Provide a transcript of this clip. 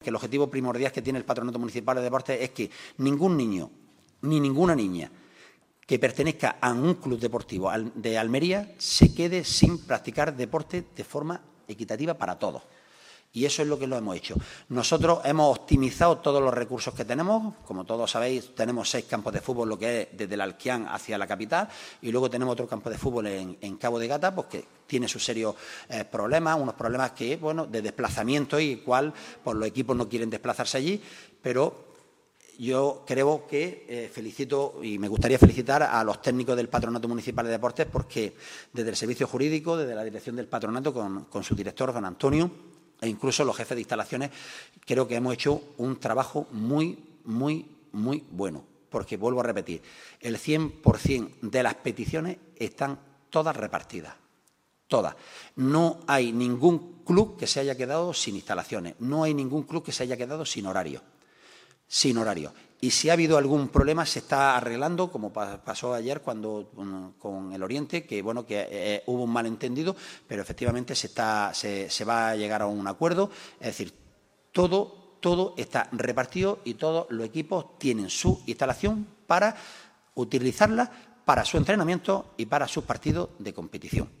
que el objetivo primordial que tiene el Patronato Municipal de Deportes es que ningún niño ni ninguna niña que pertenezca a un club deportivo de Almería se quede sin practicar deporte de forma equitativa para todos. Y eso es lo que lo hemos hecho. Nosotros hemos optimizado todos los recursos que tenemos. Como todos sabéis, tenemos 6 campos de fútbol, lo que es desde el Alquián hacia la capital, y luego tenemos otro campo de fútbol en Cabo de Gata, pues que tiene sus serios problemas, unos problemas que, bueno, de desplazamiento y cual pues los equipos no quieren desplazarse allí, pero yo creo que felicito y me gustaría felicitar a los técnicos del Patronato Municipal de Deportes porque desde el servicio jurídico, desde la dirección del patronato con su director, don Antonio, e incluso los jefes de instalaciones, creo que hemos hecho un trabajo muy bueno. Porque, vuelvo a repetir, el 100% de las peticiones están todas repartidas. Todas. No hay ningún club que se haya quedado sin instalaciones. No hay ningún club que se haya quedado sin horario. Sin horario. Y si ha habido algún problema se está arreglando, como pasó ayer con el Oriente, que bueno que hubo un malentendido, pero efectivamente se va a llegar a un acuerdo. Es decir, todo está repartido y todos los equipos tienen su instalación para utilizarla para su entrenamiento y para sus partidos de competición.